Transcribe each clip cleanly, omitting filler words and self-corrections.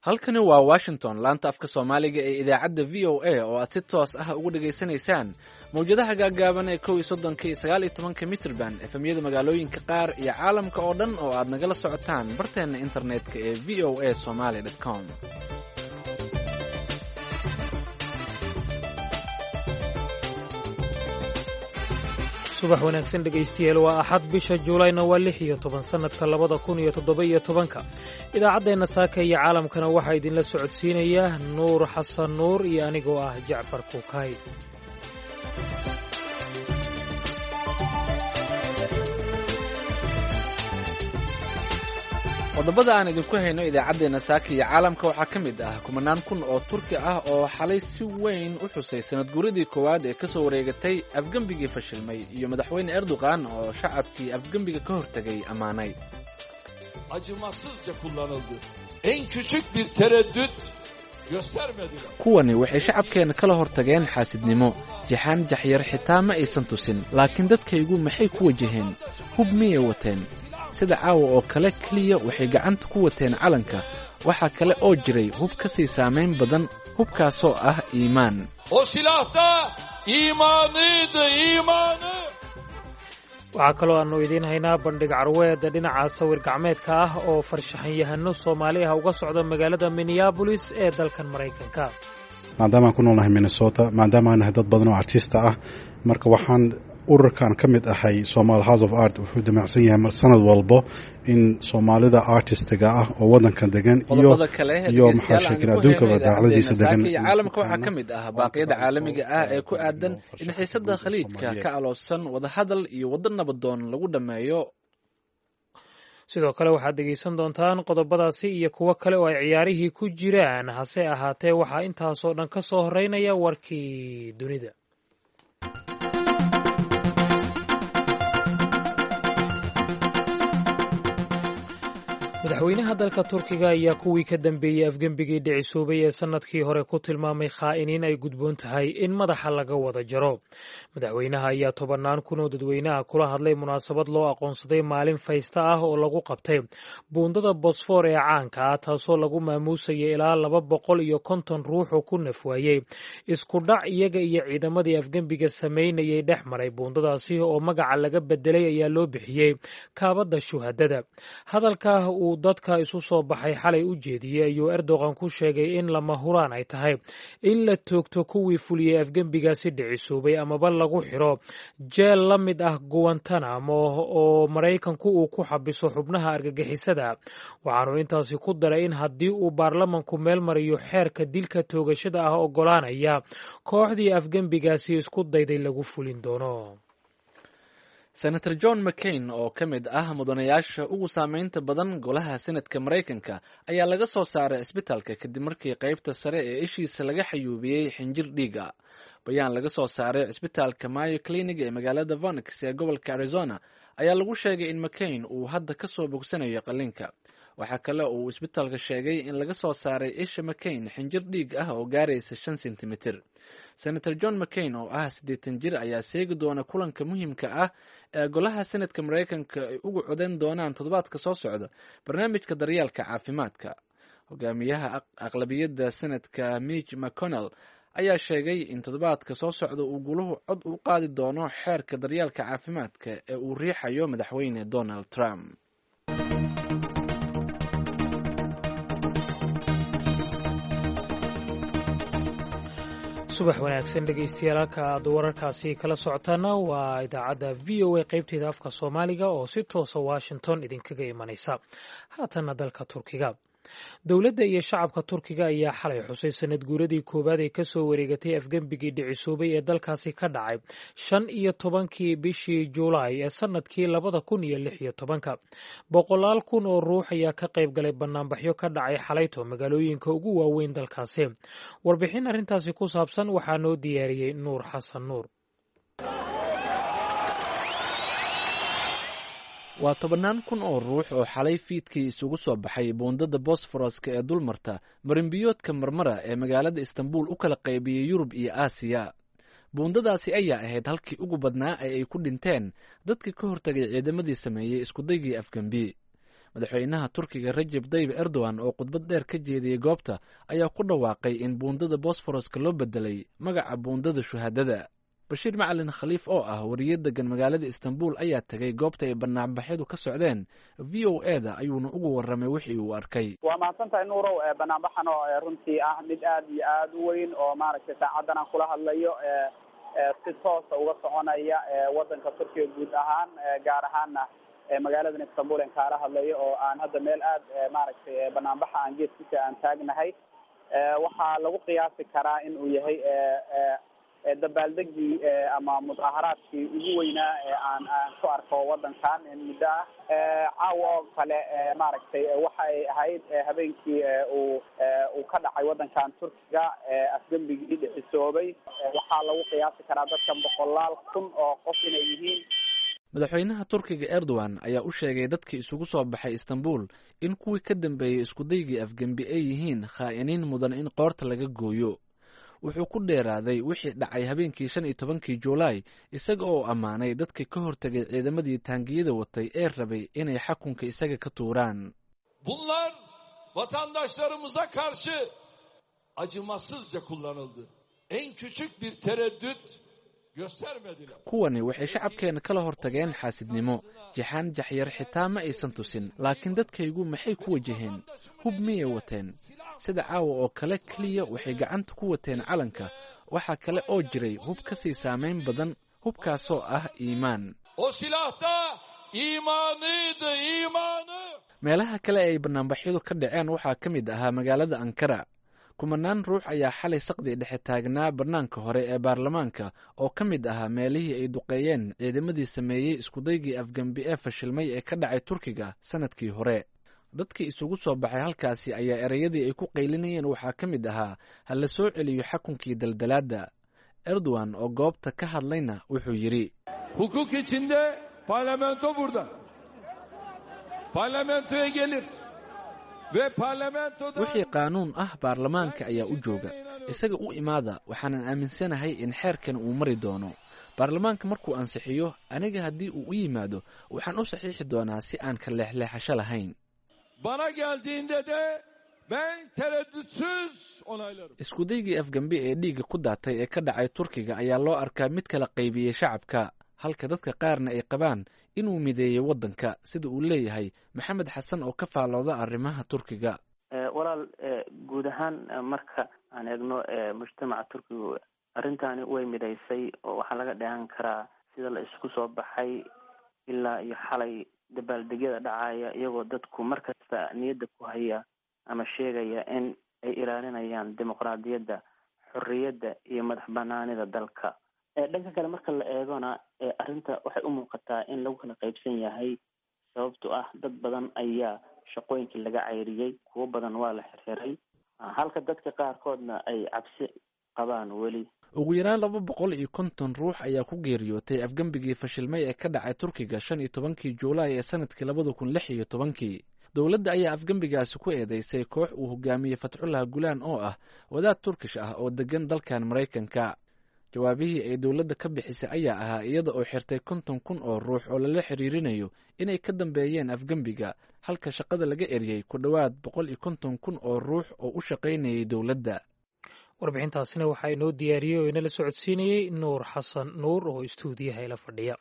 halkani waa washington laanta afka soomaaliga ee idaacadda v o a oo aad si toos ah ugu dhegaysanaysaan mawjadaha gaagaaban ee 11 iyo 19 mitrban efemyada magaalooyinka qaar iyo caalamka oo dhan oo aad nagala socotaan barteenna internetka ee v o a somaly.com. subax wanaagsan dhegaystayaal waa axad bisha juulayna waa 16 sanadka 2017 idaacaddeenna saaka iyo caalamkana waxaa idinla socodsiinaya nuur xasan nuur iyo anigoo ah jacfar kuukay. qodobada aan idinku hayno idaacaddeenna saaka iyo caalamka waxaa ka mid ah 10,000 kun oo turki ah oo xalay si weyn u xusay sanad guuradii koowaad ee ka soo wareegatay afgembigii fashilmay iyo madaxweyne erdogan oo shacabkii afgembiga ka hortegay ammaanay. kuwani waxay shacabkeenna kala hortageen xaasidnimo jaxaan jaxyar xitaa ma aysan tusin laakiin dadkaygu maxay ku wajaheen hub miyay wateen sida caawa oo kale keliya waxay gacanta ku wateen calanka waxaa kale oo jiray hub ka sii saamayn badan hubkaasoo ah iimaan. waxaa kaloo aannu idiin haynaa bandhig carweeda dhinaca sawir gacmeedka ah oo farshaxanyahano soomaali ah uga socda magaalada minneabolis ee dalkan maraykanka. maadaama aan ku noolnahay minnesota maadaama aan nahay dad badan oo artista ah marka waxaan ururkan ka mid ahay Somali House of Art wuxuu damacsan yahay sanad walbo in Soomaalida artistiga ah oo wadankan degan iyo maxashakil adduunka dacaladiisa degan caalamka waxaa ka mid ah baaqyada caalamiga ah ee ku aadan in xiisada khaliijka ka aloosan wada hadal iyo wada nabadoon lagu dhameeyo. sidoo kale waxaad dhegaysan doontaan qodobadaasi iyo kuwo kale oo ay ciyaarihii ku jiraan hase ahaatee waxaa intaasoo dhan ka soo horeynaya warkii dunida. madaxweynaha dalka turkiga ayaa kuwii ka dambeeyey afgembigii dhicisoobay ee sannadkii hore ku tilmaamay khaa'iniin ay gudboon tahay in madaxa laga wada jaro. madaxweynaha ayaa 10,000 kun oo dadweynaha kula hadlay munaasabad loo aqoonsaday maalin faysta ah oo lagu qabtay buundada bosfor ee caanka ah taasoo lagu maamuusayay ilaa 250 ruux oo ku nafwaayey isku dhac iyaga iyo ciidamadii afgembiga samaynayay dhex maray buundadaasi oo magaca laga bedelay ayaa loo bixiyey kaabadda shuhadada. hadalka uu dadka isu soo baxay xalay u jeediyey ayuu Erdogan ku sheegay in lama huraan ay tahay in la toogto kuwii fuliyey afgembigaasi dhicisoobay amaba lagu xiro jeel la mid ah Guantanamo oo Maraykanku uu ku xabiso xubnaha argagixisada. waxaanu intaasi ku daray in haddii uu baarlamanku meel mariyo xeerka dilka toogashada ah ogolaanaya kooxdii afgembigaasi isku dayday lagu fulin doono. senator john mccain oo ka mid ah mudanayaasha ugu saamaynta badan golaha senadka maraykanka ayaa laga soo saaray isbitaalka kadib markii qaybta sare ee ishiisa laga xayuubiyey xinjir dhiiga. bayaan laga soo saaray isbitaalka Mayo Clinic ee magaalada Phoenix ee gobolka Arizona ayaa lagu sheegay in mccain uu hadda ka soo bogsanayo qalliinka. waxaa kale oo uu isbitaalka sheegay in laga soo saaray isha mccain xinjir dhiig ah oo gaaraysa 5 sentimitir. senator john mccain oo ah 80 jir ayaa seegi doona kulanka muhiimka ah ee golaha senadka maraykanka ay ugu codeyn doonaan toddobaadka soo socda barnaamijka daryeelka caafimaadka. hogaamiyaha aqlabiyadda senadka Mitch McConnell ayaa sheegay in toddobaadka soo socda uu guluhu cod u qaadi doono xeerka daryeelka caafimaadka ee uu riixayo madaxweyne Donald Trump. subax wanaagsan dhegaystayaal halka aad wararkaasi kala socotaana waa idaacadda v o a qaybteeda afka soomaaliga oo si toosa washington idinkaga imanaysa. haatanna dalka turkiga dowladda iyo shacabka turkiga ayaa xalay xusay sanad guuradii koowaad ee kasoo wareegatay afgembigii dhicisoobay ee dalkaasi ka dhacay 15 bishii Juulaay ee sanadkii 2016. 100,000 kun oo ruux ayaa ka qayb galay banaanbaxyo ka dhacay xalayto magaalooyinka ugu waaweyn dalkaasi. warbixin arrintaasi ku saabsan waxaa noo diyaariyey nuur xasan nuur. waa 10,000 kun oo ruux oo xalay fiidkii isugu soo baxay buundada bosforoska ee dulmarta marinbiyoodka marmara ee magaalada Istanbul u kala qaybiyey Yurub iyo Aasiya. buundadaasi ayaa ahayd halkii ugu badnaa ee ay ku dhinteen dadkii ka hortagay ciidamadii sameeyey iskudaygii afgembi. madaxweynaha turkiga Recep Tayyip Erdogan oo khudbad dheer ka jeediyey goobta ayaa ku dhawaaqay in buundada Bosphorus-ka loo bedelay magaca buundada shuhaadada. Bashiir Macalin Khaliif oo ah wariye degan magaalada Istanbul ayaa tagay goobta ay banaanbaxyadu ka socdeen. VOA-da ayuuna ugu warramay wixii uu arkay. waa mahadsantahay nuurow. banaanbaxan oo runtii ah mid aad iyo aad u weyn oo maaragtay saacadan aan kula hadlayo si toosa uga soconaya wadanka Turkiga guud ahaan gaar ahaana magaalada Istanbul aan kaala hadlayo oo aan hadda meel aad maaragtay banaanbaxa aan geeskiisa aan taagnahay. waxaa lagu qiyaasi karaa in uu yahay dabaaldegii ama mudaharaadkii ugu weynaa aan ku arko wadankan muddo ah. caawa oo kale maaragtay waxay ahayd habeenkii uu ka dhacay wadankan Turkiga afgembigii dhicisoobay. waxaa lagu qiyaasi karaa dadkan 100,000 oo qof inay yihiin. madaxweynaha Turkiga Erdogan ayaa u sheegay dadkii isugu soo baxay Istanbul in kuwii ka dambeeyay iskudaygii afgembi ay yihiin khaa'iniin mudan in qoorta laga gooyo. wuxuu ku dheeraaday wixii dhacay habeenkii 15 Juulaay isaga oo ammaanay dadkii ka hortagay ciidamadii taangiyada watay ee rabay inay xukunka isaga ka tuuraan. Bunlar vatandaşlarımıza karşı acımasızca kullanıldı. En küçük bir tereddüt göstermediler. kuwani waxay shacabkeena kala hortageen xaasidnimo jaxaan jaxyar xitaa ma aysan tusin laakiin dadkaygu maxay ku wajaheen hub miyay wateen sida caawa oo kale kaliya waxay gacanta ku wateen calanka waxa kale oo jiray hub ka sii saameyn badan hubkaasoo ah iimaan. O silahta imanıydı, imanı. meelaha kale ay banaanbaxyadu ka dhaceen waxaa ka mid ahaa magaalada Ankara. kumanaan ruux ayaa xalay saqdi dhexe taagnaa barnaanka hore ee baarlamaanka oo ka mid ahaa meelihii ay duqeeyeen ciidamadii sameeyey iskudaygii afgembi ee fashilmay ee ka dhacay Turkiga sanadkii hore. dadkii isugu soo baxay halkaasi ayaa ereyadii ay ku qaylinayeen waxaa ka mid ahaa ha la soo celiyo xukunkii daldalaada. Erdogan oo goobta ka hadlayna wuxuu yidhi hukuk içinde parlamento burada. Parlamentoya gelir. wixii qaanuun ah baarlamaanka ayaa u jooga isaga u imaada waxaanan aaminsanahay in xeerkan uu mari doono. baarlamaanka markuu ansixiyo aniga haddii uu u yimaado waxaan u saxiixi doonaa si aan ka leexleexasho lahayn. bana geldiğinde de ben tereddütsüz onaylarım. iskudaygii afgembi ee dhiigga ku daatay ee ka dhacay Turkiga ayaa loo arkaa mid kala qaybiyey shacabka halka dadka qaarna ay qabaan inuu mideeyay wadanka sida uu leeyahay Maxamed Xasan oo ka faalooda arrimaha Turkiga. walaal guud ahaan marka aan eegno mujtamaca Turkiga arrintaani way midaysay oo waxaa laga dheehan karaa sida la isku soo baxay ilaa iyo xalay dabaaldegyada dhacaya iyagoo dadku markasta niyadda ku haya ama sheegaya in ay ilaalinayaan dimuqraadiyadda xorriyadda iyo madax banaanida dalka. dhanka kale marka la eegona arrinta waxay u muuqataa in lagu kala qaybsan yahay sababtoo ah dad badan ayaa shaqooyinkii laga cayriyey kuwo badan waa la xirxiray halka dadka qaarkoodna ay cabsi qabaan weli. ugu yaraan 250 ruux ayaa ku geeriyootay afgembigii fashilmay ee ka dhacay Turkiga 15 Juulaay ee sanadkii 2016. dowladda ayaa afgembigaasi ku eedeysay koox uu hogaamiyey Fatxullah Gulen oo ah wadaad Turkish ah oo degan dalkan Mareykanka. jawaabihii ay dowladda ka bixisay ayaa ahaa iyada oo xirtay 50,000 oo ruux oo lala xiriirinayo inay ka dambeeyeen afgembiga halka shaqada laga eriyey ku dhowaad 150,000 oo ruux oo u shaqaynayay dowladda. warbixintaasina waxaa inoo diyaariyey oo inala socodsiinayey Nuur Xasan Nuur oo istuudiyaha ila fadhiya.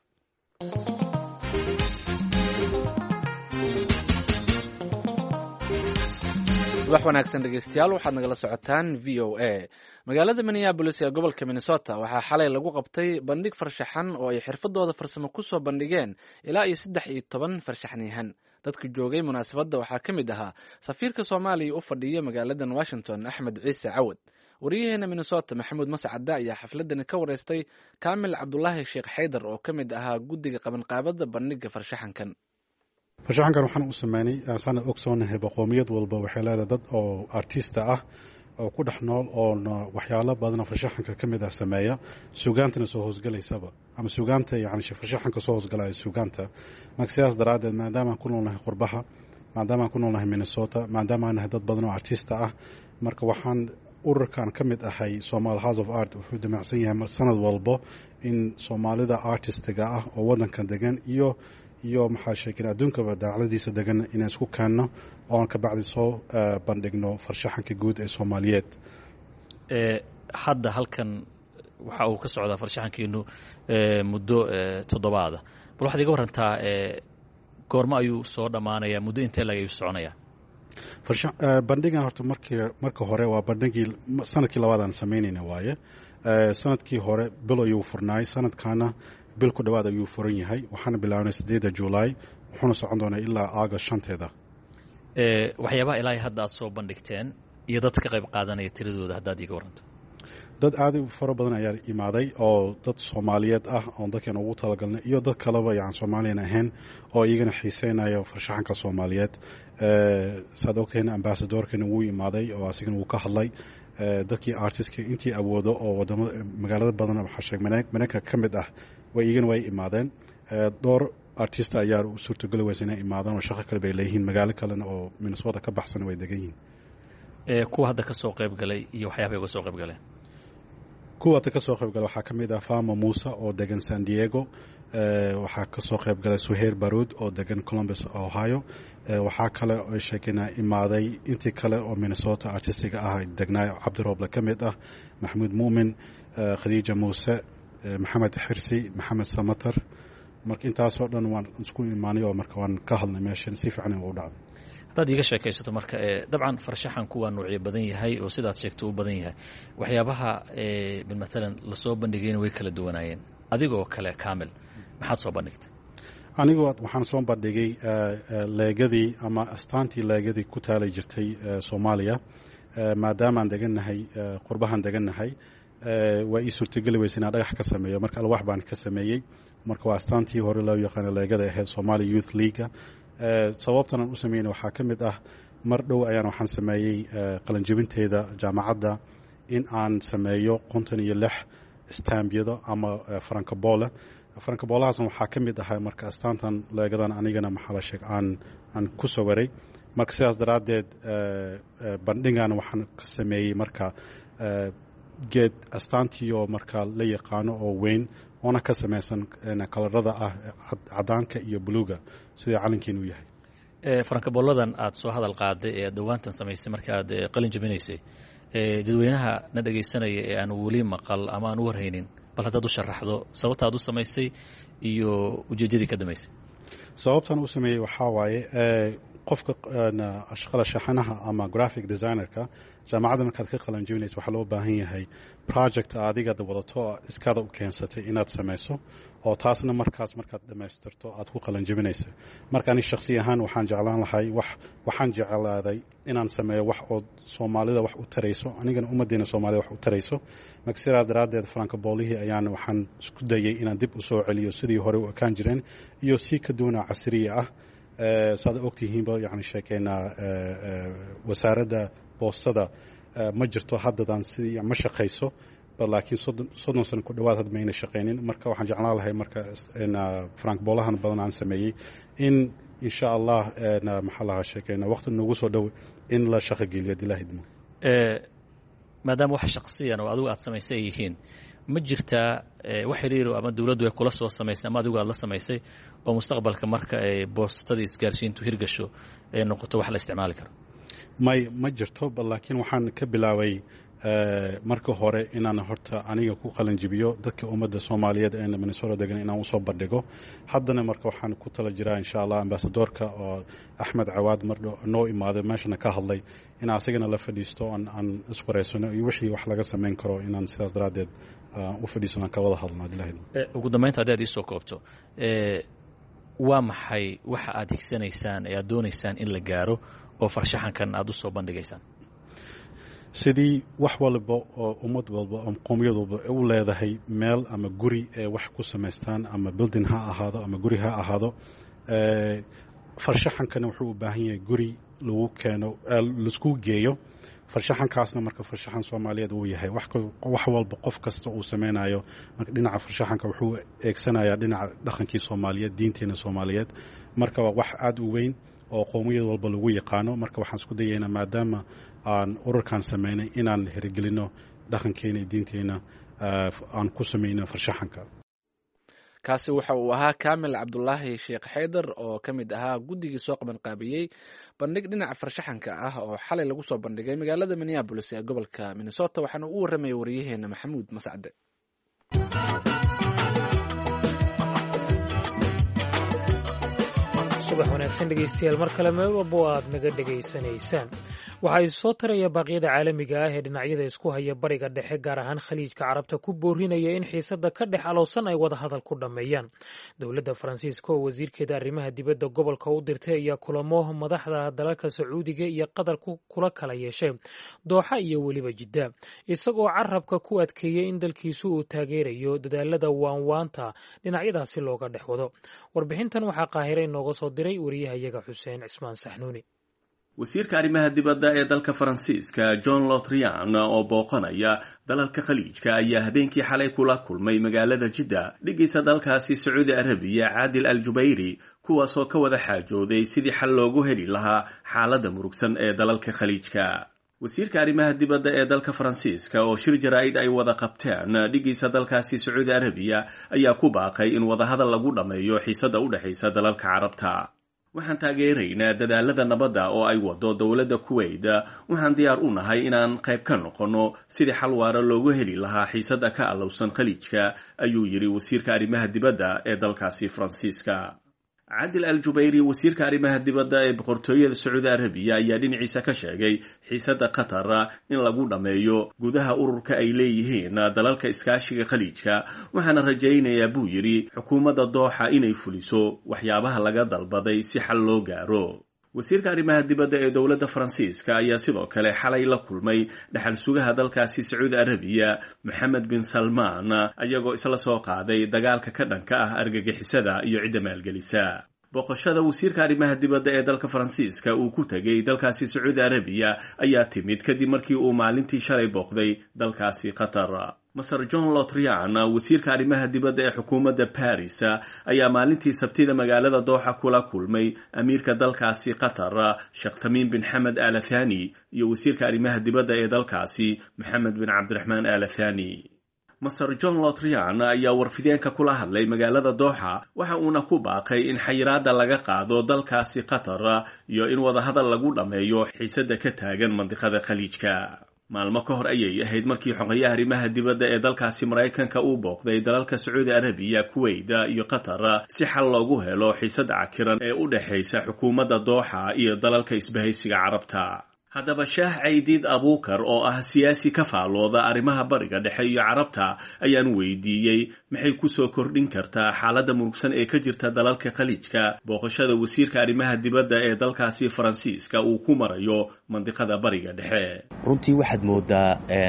wax wanaagsan dhegeystayaal waxaad nagala socotaan VOA. magaalada Minneapolis ee gobolka Minnesota waxaa xalay lagu qabtay bandhig farshaxan oo ay xirfadooda farsamo ku soo bandhigeen ilaa iyo 13 farshaxniyahan. dadka joogay munaasabadda waxaa ka mid ahaa safiirka Soomaaliya u fadhiya magaaladan Washington Axmed Ciise Cawad. wariyaheena Minnesota Maxamuud Mascad ayaa xafladan ka wareystay Kaamil Cabdullaahi Sheekh Xaydar oo ka mid ahaa guddiga qabanqaabada bandhiga farshaxankan. farshaxankan waxaan u sameynay sanad ogsoonahay qowmiyad walba waxay leedahay dad oo artista ah oo ku dhex nool oo waxyaalo badan farshaxanka ka mid ah sameeya suugaantana soo hoosgalaysaba ama suugaanta yani farshaxanka soo hoosgalaya suugaanta marka sidaas daraadeed maadaama aan ku noolnahay qurbaha maadaama aan ku noolnahay Minnesota maadaama aan nahay dad badan oo artista ah marka waxaan ururkan ka mid ahay Somali House of Art wuxuu damacsan yahay sanad walba in Soomaalida artistiga ah oo wadankan degan iyo iyo maxaa sheekeen adduunkaba daacladiisa degan inaan isku keenno oon ka bacdi soo bandhigno farshaxanka guud ee Soomaaliyeed. Hadda halkan waxa uu ka socdaa farshaxankiinu muddo toddobaad bal waxaad iga warantaa goorma ayuu soo dhamaanayaa muddo intee laga soconayaa bandhigan horta marka hore waa bandhigii sanadkii labaadaan samaynayna waaye sanadkii hore bil ayuu furnaay sanadkaana bil ku dhawaad ayuu furan yahay waxaana bilaabnay 8 July wuxuuna socon doonaa ilaa August 5. waxyaabaha ilaa hadda aad soo bandhigteen iyo dad ka qayb qaadanaya tiradooda haddaad iga waranto dad aad u fara badan ayaa imaaday oo dad Soomaaliyeed ah oo dadkan ugu talagalnay iyo dad kaleba yaan Soomaaliyan ahayn oo iyagana xiiseenaya farshaxanka Soomaaliyeed saad ogtahay ambassadorkana wuu imaaday oo asigana wuu ka hadlay dadkii artistka intii awoodo oo wadamada magaalada badan waxa sheegmanay ka mid ah way imaadeen door artist ayaa u suurtagal weysay inay imaadaan oo shaqo kale bay leeyihiin magaalo kale oo Minnesota ka baxsan way degan yihiin kuwa hadda ka soo qayb galay iyo waxyaabaha uga soo qayb galeen kuwa ka soo qayb galay waxaa ka mid ah Fama Musa oo degan San Diego waxaa ka soo qayb galay Suheir Baroud oo degan Columbus Ohio waxaa kale oo sheekina imaaday intii kale oo Minnesota artistiga ah degnaa Cabdirooble ka mid ah Maxamuud Muumin Khadija Muuse Maxamed Xirsi Maxamed Samatar marka intaas oo dhan waan isku imaanay oo marka waan ka hadlay meeshan si fiican u dhacday haddaad iga sheekaysato marka dabcan farshaxanku waa noocyo badan yahay oo sidaad sheegto u badan yahay waxyaabaha bilmatalan la soo bandhigayna way kala duwanaayeen adigoo kale kaamil maxaad soo bandhigtay anigoo waxaan soo bandhigay leegadii ama astaantii leegadii ku taalay jirtay Soomaaliya maadaama aan degannahay qurbahan degannahay waa ii suurtagali weysay inaan dhagax ka sameeyo marka alwaax baan ka sameeyey marka waa astaantii hore loo yaqaano leegada ahayd Somali Youth League sababtan aan u sameeyay waxaa ka mid ah mar dhow ayaan waxaan sameeyay qalinjibinteeda jaamacadda in aan sameeyo 56 staambiyada ama frankaboolahaasna waxaa ka mid ahaa marka astaantan leegadan anigana maxaa la sheeg aan ku sawiray marka sidaas daraaddeed bandhigan waxaan ka sameeyey marka geed astaantii oo marka la yaqaano oo weyn oona ka samaysan kalarada ah cadaanka iyo buluuga sidii calankiinu u yahay frankabooladan aad soo hadal qaaday ee dhawaantan samaysay marka aad qalin jabinaysay dadweynaha na dhagaysanaya ee aan weli maqal ama aan u warhaynin bal haddaad u sharaxdo sababta aad u samaysay iyo ujeedadii ka dambaysay sababtan u sameeyey waxaa waaye qofka ashqala shaxanaha ama graphic designerka jaamacadda markaad ka qalan jebinayso waxaa loo baahan yahay project adigaad wadato iskaada u keensatay inaad samayso oo taasna markaad dhammaystirto aad ku qalan jebinaysa marka ani shakhsi ahaan waxaan jeclaan lahay waxaan jeclaaday inaan sameeyo wax oo Soomaalida wax u tarayso anigana ummadeena Soomaalida wax u tarayso marka sidaa daraaddeed frankaboolihii ayaan waxaan isku dayay inaan dib u soo celiyo sidii hore u ekaan jireen iyo si ka duwana casriye ah saad ogtihiinba yani sheekayna wasaaradda boostada ma jirto haddadan sidii ma shaqayso laakiin 30 sano ku dhawaad had mayna shaqaynin marka waxaan jeclaan lahay marka frankaboolahan badan aan sameeyey in insha Allah maxaa lahaa sheekayna waqti nagu soo dhow in la shaqo geliyo dilaahidmo maadaama wax shaqsiyan oo adigu aad samaysay yihiin ma jirtaa wax xiriir ama dawladdu ay kula soo samaysay ama adigu aad la samaysay oo mustaqbalka marka ay boostadii isgaarsiintu hirgasho ay noqoto wax la isticmaali karo ma jirto laakiin waxaan ka bilaabay marka hore inaan horta aniga ku qalan jibiyo dadka ummadda Soomaaliyeed ee Minnesota degan inaan u soo bandhigo haddana marka waxaan ku tala jiraa insha Allah ambassadorka oo Axmed Cawaad mardo noo imaaday meeshana ka hadlay in asagana la fadhiisto aan iswareysano iyo wixii wax laga sameyn karo inaan sidaas daraadeed u fadhiisano ka wada hadlno ilaahay ugu dambeynta hadii aad ii soo koobto waa maxay waxa aad higsanaysaan ee aad doonaysaan in la gaaro oo farshaxankan aad u soo bandhigaysaan sidii wax walba oo ummad walba oo qoomiyad walba u leedahay meel ama guri ee wax ku samaystaan ama building ha ahaado ama guri ha ahaado farshaxankana wuxuu u baahan yahay guri lagu keeno laisku geeyo farshaxankaasna marka farshaxan Soomaaliyeed uu yahay wax walba qof kasta uu sameynayo marka dhinaca farshaxanka wuxuu eegsanayaa dhinaca dhaqankii Soomaaliyeed diinteena Soomaaliyeed marka waa wax aad u weyn oo qoomiyad walba lagu yaqaano marka waxaan isku dayaynaa maadaama aan ururkan sameynay inaan hirgelino dhaqankeena diinteena aan ku sameyno farshaxanka kaasi waxa uu ahaa kaamil cabdulaahi sheekh xaydar oo ka mid ahaa guddigii soo qabanqaabiyey bandhig dhinaca farshaxanka ah oo xalay lagu soo bandhigay magaalada minneabolis ee gobolka minnesota waxaana u warramaya wariyaheena maxamuud mascade. subax wanaagsan dhegeystayaal mar kale meel walbo aad naga dhegaysanaysaan. waxaa soo taraya baaqyada caalamiga ah ee dhinacyada isku haya bariga dhexe gaar ahaan khaliijka carabta ku boorinaya in xiisada ka dhex alowsan ay wada hadal ku dhammeeyaan. dowladda faransiiska oo wasiirkeeda arrimaha dibadda gobolka u dirtay ayaa kulamo madaxda dalalka sacuudiga iyo qatar kula kala yeeshay dooxa iyo weliba jidda, isagoo carabka ku adkeeyey in dalkiisu uu taageerayo dadaalada waanwaanta dhinacyadaasi looga dhex wado. warbixintan waxaa qaahire inooga soo diray wariyahayaga xuseen cismaan saxnuuni. wasiirka arrimaha dibadda ee dalka faransiiska John Lotrian oo booqanaya dalalka khaliijka ayaa habeenkii xalay kula kulmay magaalada Jidda dhigaysa dalkaasi Sacuudi Arabiya Caadil Al-Jubayri, kuwaasoo ka wada xaajooday sidii xal loogu heli lahaa xaaladda murugsan ee dalalka khaliijka. wasiirka arrimaha dibadda ee dalka faransiiska oo shir jaraa'id ay wada qabteen dhigaysa dalkaasi Sacuudi Arabiya ayaa ku baaqay in wadahadal lagu dhammeeyo xiisada u dhaxaysa dalalka carabta. waxaan taageeraynaa dadaalada nabadda oo ay wado dowladda Kuwait. waxaan diyaar u nahay inaan qayb ka noqono sidii xal waara loogu heli lahaa xiisada ka alowsan khaliijka, ayuu yiri wasiirka arrimaha dibadda ee dalkaasi faransiiska. Caadil Al-Jubayri, wasiirka arrimaha dibadda ee boqortooyada Sacuudi Arabiya, ayaa dhinaciisa ka sheegay xiisada Qatar in lagu dhameeyo gudaha ururka ay leeyihiin dalalka iskaashiga khaliijka. waxaana rajaynayaa buu yiri xukuumadda Dooxa inay fuliso waxyaabaha laga dalbaday si xal loo gaaro. wasiirka arrimaha dibadda ee dowladda faransiiska ayaa sidoo kale xalay la kulmay dhaxal sugaha dalkaasi Sacuudi Arabiya Mohammed bin Salman, ayagoo isla soo qaaday dagaalka ka dhanka ah argagixisada iyo cidda maalgelisa. booqashada wasiirka arrimaha dibadda ee dalka faransiiska uu ku tagay dalkaasi Sacuudi Arabiya ayaa timid kadib markii uu maalintii shalay booqday dalkaasi Qatar. Masar John Lotrian, wasiirka arrimaha dibadda ee xukuumadda Paris, ayaa maalintii Sabtida magaalada Dooxa kula kulmay amiirka dalkaasi Qatar Sheikh Tamim bin Hamad Al Thani iyo wasiirka arrimaha dibadda ee dalkaasi Mohammed bin Abdurrahman Al Thani. Masar John Lotrian ayaa warfideenka kula hadlay magaalada Dooxa, waxa uuna ku baaqay in xayiraada laga qaado dalkaasi Qatar iyo in wadahadal lagu dhameeyo xiisada ka taagan mandiqada khaliijka. maalmo ka hor ayay ahayd markii xogayaha arrimaha dibadda ee dalkaasi Mareykanka uu booqday dalalka Sacuudi Arabiya, Kuwait iyo Qatar si xal loogu helo xiisada cakiran ee u dhaxaysa xukuumadda Dooxa iyo dalalka isbahaysiga Carabta. haddaba Shaah Caydiid Abuukar oo ah siyaasi ka faalooda arrimaha bariga dhexe iyo Carabta ayaan weydiiyey maxay ku soo kordhin kartaa xaaladda murugsan ee ka jirta dalalka khaliijka booqashada wasiirka arrimaha dibadda ee dalkaasi Faransiiska uu ku marayo mandiqada bariga dhexe. runtii waxaad moodaa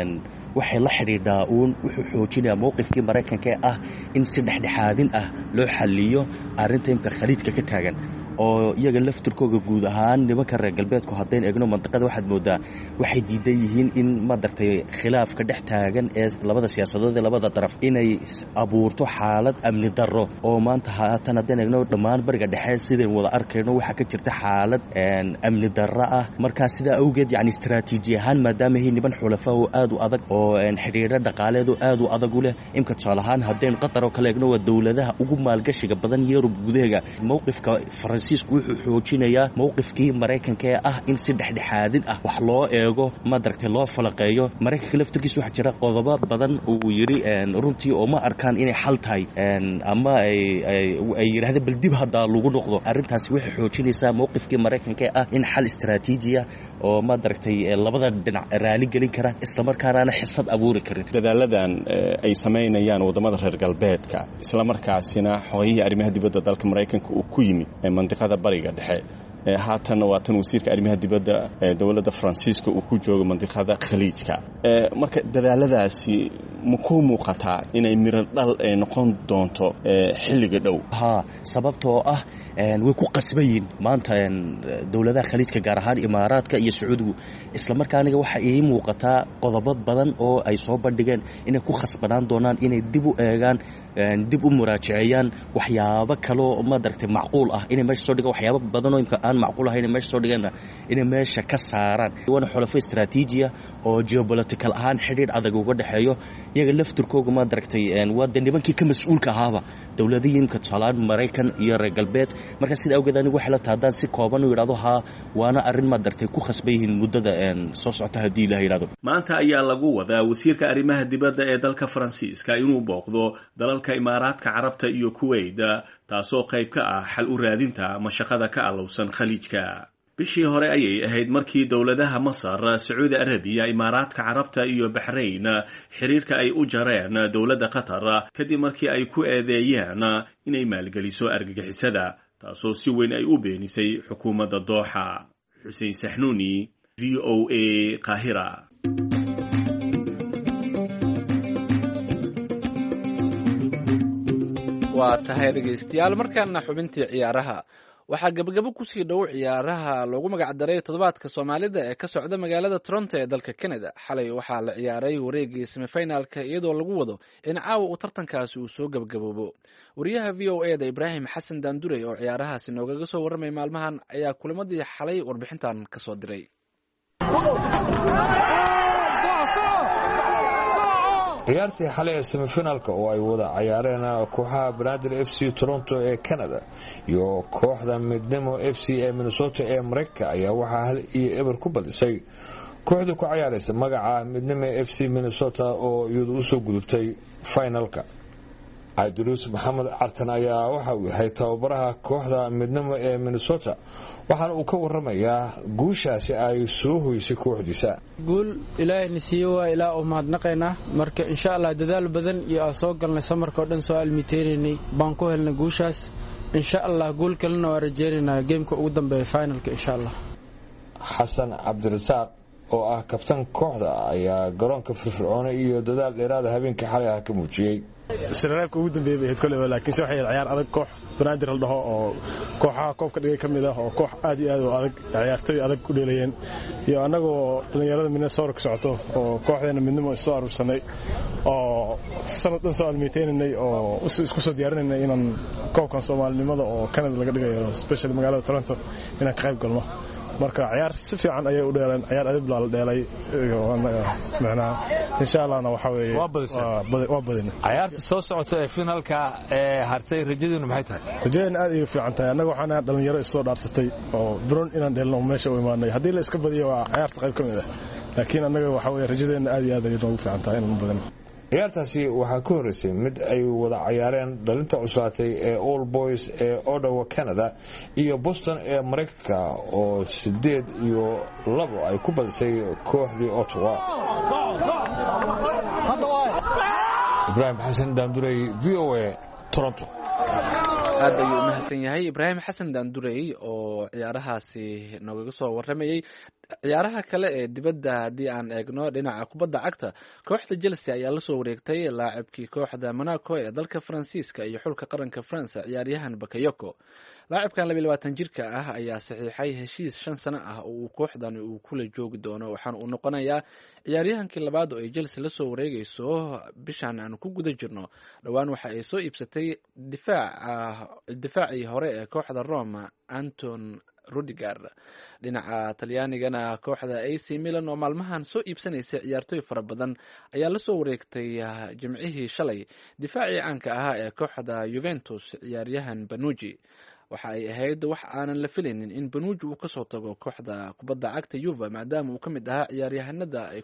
waxay la xidhiidhaa wuxuu xoojinayaa mowqifkii Mareykanka ee ah in si dhexdhexaadin ah loo xalliyo arrinta imka khaliijka ka taagan, oo iyaga laftirkooga guud ahaan nimanka reer galbeedku haddeen eegno mandiqada waxaad moodaa waxay diidan yihiin in madartay khilaafka dhex taagan ee labada siyaasadood ee labada daraf inay abuurto xaalad amni darro oo maanta haatan haddeen eegno dhammaan bariga dhexe sideen wada arkayno waxaa ka jirta xaalad amni darro ah. markaa sidaa awgeed yacni istaraatiiji ahaan maadaama hay niman xulafa oo aad u adag oo xidhiidho dhaqaaleed oo aad u adag u leh, imka tusaale ahaan haddeen Qatar oo kale eegno waa dowladaha ugu maalgashiga badan Yurub gudaheega. mowqifka faransiisku wuxuu xoojinayaa mowqifkii Mareykanka ee ah in si dhexdhexaadin ah wax loo eego madaragtay loo falaqeeyo. Mareykanka laftirkiisa waxaa jira qodobo badan uu yiri runtii oo ma arkaan inay xal tahay ama ay yiraahdeen bal dib hadda lagu noqdo. arrintaasi waxay xoojinaysaa mowqifkii Mareykanka ee ah in xal istaraatiiji ah oo madaragtay labada dhinac raali gelin kara isla markaana xisad abuuri karin. dadaaladan ay sameynayaan wadamada reer galbeedka isla markaasina xogayaha arrimaha dibadda dalka Mareykanka uu ku yimid mandiqada bariga dhexe haatan waa tan wasiirka arrimaha dibadda ee dowladda Faransiiska uu ku joogo mandiqada khaliijka. marka dadaaladaasi ma ku muuqataa inay miro dhal ay noqon doonto xilliga dhow? sababtoo ah way ku qasbayiin maanta dowladaha khaliijka gaar ahaan Imaaraadka iyo Sacuudigu isla markaana waxa ay muuqataa qodobo badan oo ay soo bandhigeen inay ku khasbanaan doonaan inay dib u eegaan dib u muraajaceeyaan waxyaabo kale oo madaragtay macquul ah inay meesha soo dhigaan waxyaabo badan oo imka aan macquul ahayn meesha soo dhigaan inay meesha ka saaraan. wana xulafo istaraatiiji ah oo geopolitical ahaan xidhiidh adag uga dhaxeeyo iyaga laftirkooga maad aragtay waa de nimankii ka mas-uulka ahaaba dowladooyinka tusaalahaan Maraykan iyo reer galbeed marka sida awgeed anigu waxay la tahay si kooban u yiraahdo waana arrin maad aragtay ku khasbay yihiin muddada soo socota haddii la yiraahdo. maanta ayaa lagu wadaa wasiirka arrimaha dibadda ee dalka Faransiiska inuu booqdo dalalka Imaaraadka Carabta iyo Kuwait taasoo qayb ka ah xal u raadinta mashaqada ka alowsan khaliijka. bishii hore ayay ahayd markii dowladaha Masar, Sacuudi Arabiya, Imaaraadka Carabta iyo Bahrain xiriirka ay u jareen dowladda Qatar kadib markii ay ku eedeeyeen inay maalgeliso argagixisada taasoo si weyn ay u beenisay xukuumadda Dooxa. Xuseen Saxnuuni, VOA, Qaahira. waa tahay dhegaystayaal markaana xubintii ciyaaraha waxaa gabagabo kusii dhow ciyaaraha loogu magacdaray toddobaadka Soomaalida ee ka socda magaalada Toronto ee dalka Canada. xalay waxaa la ciyaaray wareegii semifinalka iyadoo lagu wado in caawa uu tartankaasi uu soo gabagaboobo. wariyaha VOA da Ibraahim Xasan Daandurey oo ciyaarahaasi noogaga soo warramay maalmahan ayaa kulimadii xalay warbixintan ka soo diray. ciyaartii xalay ee semifinalka oo ay wada ciyaareen kooxaha Banaadir FC Toronto ee Canada iyo kooxda Midnimo FC ee Minnesota ee Mareykanka ayaa waxaa 1-0 ku badisay kooxda ku ciyaaraysa magaca Midnimo FC Minnesota oo iyadu u soo gudubtay finalka. Cabdiruus Maxamed Cartan ayaa waxa uu yahay tababaraha kooxda Midnimo ee Minnesota waxaana uu ka warramayaa guushaasi ay soo hoysay kooxdiisa. guul ilaahay nasiiyo waa ilaa oo mahadnaqayna marka insha Allah dadaal badan iyo soo galnay samarka oo dhan soo almiteerinay baan ku helnay guushaas insha Allah guul kalena waa rajeenaynaa geemka ugu dambeeya finalka insha Allah. Xasan Cabdirasaaq oo ah kabtan kooxda ayaa garoonka firfircoon iyo dadaal dheeraad habeenkii xalay ah ka muujiyay. sirreebka ugu dambeeyay bay kale laakiin waxay ciyaar adag koox Banaadir la dhaho oo kooxaha koobka dhigay kamid ah oo koox aad iyo aad u adag ciyaartoy adag u dheelayeen iyo anagoo dhalinyarada Minnesota ka socoto oo kooxdeena Midnimo soo arursanay oo sanadan soo almiteynay oo isku soo diyaarinay inaan koobkan Soomaalinimada oo Canada laga dhigayo especially magaalada Toronto inaan ka qayb galno. marka ciyaar si fiican ayay u dheeleen ciyaar adib la dheelay macna insha Allah waxa weeye waa badin ciyaarta soo socota ee finalka ee hartay rajaduna maxay tahay rajaduna aad iyo fiican tahay anaga waxaan dhalinyaro soo dhaarsatay oo bron inaan dheelno meesha u imaanay hadii la iska badiyo waa ciyaarta qayb kamid ah laakiin anaga waxa weeye rajaduna aad iyo aad ay ugu fiican tahay inaan badin. ciyaartaasi waxaa ka horeysay mid ay wada ciyaareen dhalinta cuslaatay ee All Boys ee Ottawa Canada iyo Boston ee Mareykanka oo 8-2 ay ku badisay kooxdii Ottawa. Ibraahim Xasan Daandurey, VOA, Toronto. aad ayuu mahadsan yahay Ibraahim Xasan Daandurey oo ciyaarahaasi noogaga soo warramayay. ciyaaraha kale ee dibadda haddii aan eegno dhinaca kubadda cagta kooxda Chelsea ayaa la soo wareegtay laacibkii kooxda Monaco ee dalka Faransiiska iyo xulka qaranka France ciyaaryahan Bakayoko. laacibkan 22 jirka ah ayaa saxiixay heshiis 5 sano ah oo uu kooxdan uu kula joogi doono waxaana uu noqonayaa ciyaaryahankii labaad oo ay Chelsea la soo wareegayso bishan aan ku guda jirno. dhawaan waxa ay soo iibsatay difaacii hore ee kooxda Roma Anton Rudiger. dhinaca Talyaanigana kooxda AC Milan oo maalmahan soo iibsanaysa ciyaartoy fara badan ayaa la soo wareegtay jimcihii shalay difaacii caanka ahaa ee kooxda Juventus ciyaaryahan Bonucci. waxa ay ahayd wax aanan la filaynin in Bonucci uu ka soo tago kooxda kubadda cagta Juve maadaama uu ka mid ahaa ciyaaryahanadii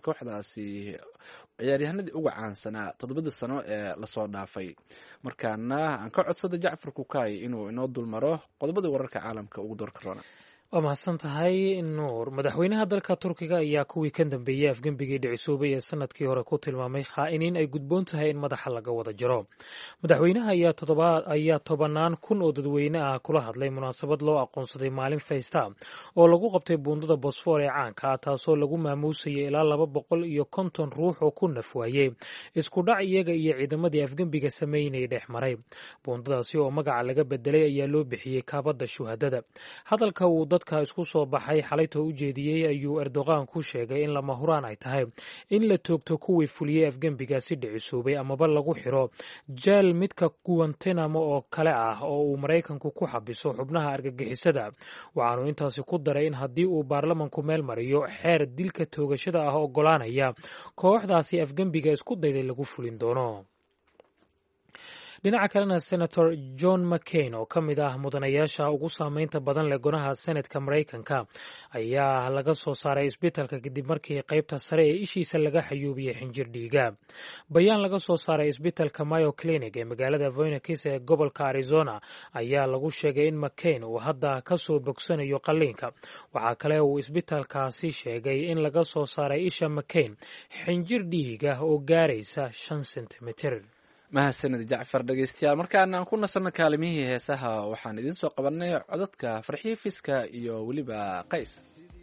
ugu caansanaa 7 sano ee la soo dhaafay. markaana aan ka codsado Jacfar Kukay inuu inoo dulmaro qodobada wararka caalamka ugu doorka roona. waa mahadsan tahay nuur. madaxweynaha dalka Turkiga ayaa kuwii ka dambeeyay afgembigii dhicisoobay ee sanadkii hore ku tilmaamay khaa'iniin ay gudboon tahay in madaxa laga wada jaro. madaxweynaha ayaa 10,000 kun oo dadweyne ah kula hadlay munaasabad loo aqoonsaday maalin faysta oo lagu qabtay buundada Bosfor ee caanka ah taasoo lagu maamuusayay ilaa 250 ruux oo ku naf waayey isku dhac iyaga iyo ciidamadii afgembiga sameynayay dhex maray. buundadaasi oo magaca laga bedelay ayaa loo bixiyey kaabada shuhadada. hadalka uu dadka isku soo baxay xalaytoo u jeediyey ayuu erdogan ku sheegay in lama huraan ay tahay in la toogto kuwii fuliyey afgembigaasi dhicisoobay amaba lagu xiro jeel midka guantanamo oo kale ah oo uu maraykanku ku xabiso xubnaha argagixisada. waxaanu intaasi ku daray in haddii uu baarlamanku meel mariyo xeer dilka toogashada ah ogolaanaya kooxdaasi afgembiga isku dayday lagu fulin doono. dhinaca kalena senator john mccain oo ka mid ah mudanayaasha ugu saameynta badan leh gonaha senatka maraykanka ayaa laga soo saaray isbitaalka kadib markii qaybta sare ee ishiisa laga xayuubiyey xinjir dhiiga. bayaan laga soo saaray isbitaalka Mayo Clinic ee magaalada Phoenix ee gobolka Arizona ayaa lagu sheegay in mccain uu hadda ka soo bogsanayo qalliinka. waxaa kale uu isbitaalkaasi sheegay in laga soo saaray isha mccain xinjir dhiiga oo gaaraysa 5 sentimitir. mahadsanid jacfar. dhegeystayaal markaan aan ku nasanno kaalimihii heesaha waxaan idiin soo qabanay codadka farxiyo fiska iyo weliba qays.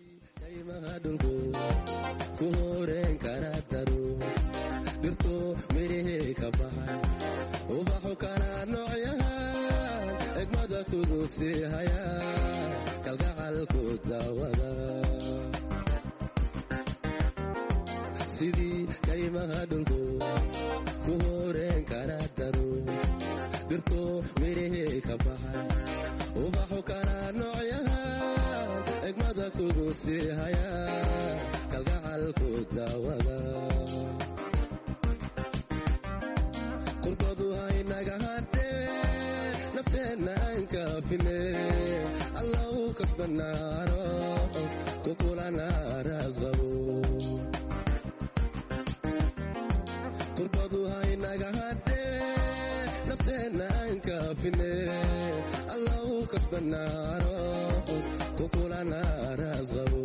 dirto mirihii ka baxay ubaxu kana noocyahan egmada kugu sii haya kalgacalku daawada qurbadu haynaga hadhee nafteenna aan kaafine allau kasbanaano kukulana raasqabo qurbadu haynaga hadhee nafteena aan kaafine allau kasbanaano kukulana raasqabo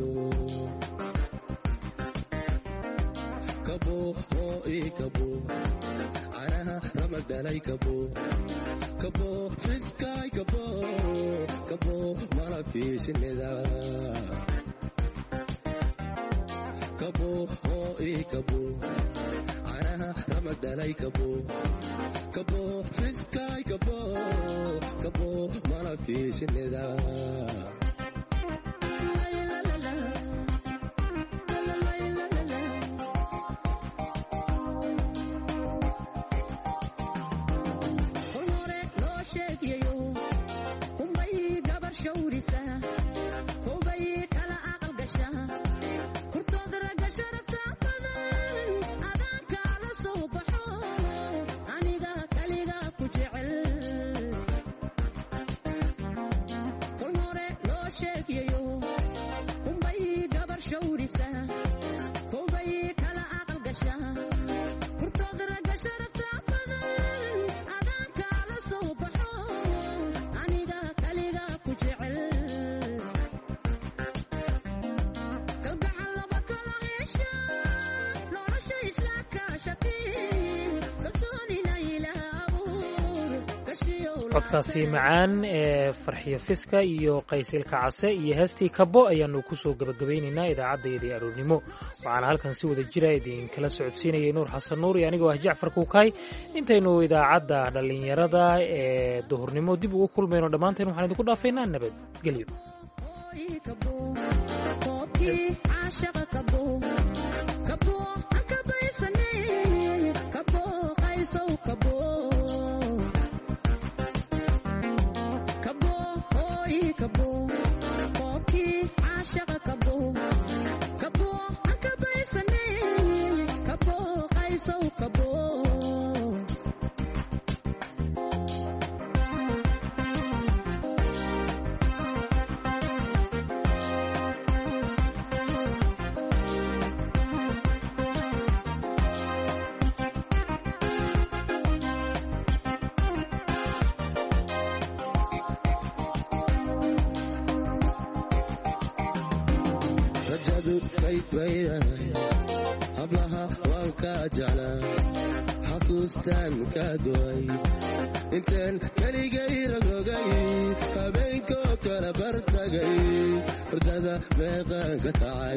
kabo oo ii kabo canaha ramag dhalay kabo kabo fiskaay kabo kabo malabkii shinnida kabo oo ii kabo canaha ramag dhalay kabo kabo fiskaay kabo kabo malabkii shinnida codkaasi macaan ee farxiyo fiska iyo qaysilka case iyo heestii kabo ayaanu ku soo gabagabaynaynaa idaacaddayadii aroornimo. waxaana halkan si wada jira idinkala socodsiinayay nuur xasan nuur iyo anigoo ah jacfar kuukay. intaynu idaacadda dhallinyarada ee duhurnimo dib ugu kulmayno dhammaanteen waxaan idinku dhaafaynaa nabadgelyo. hablaha waan ka jeclaa xasuustaan ka go'ay intaan keligay rogrogay habeenkoo kala bartagay hurdada meeqaan ka kacay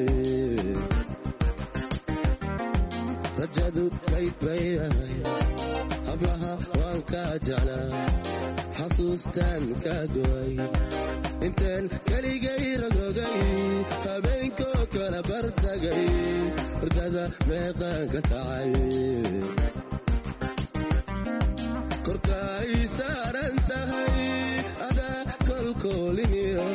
rajadu kayd bay ahay hablaha waan ka jeclaa xasuustaan ka go'ay intaan keligay rogogay habeenkoo kala bardagay hurdada meeqaan ka kacay korka ay saaran tahay adaa kolkooliniyo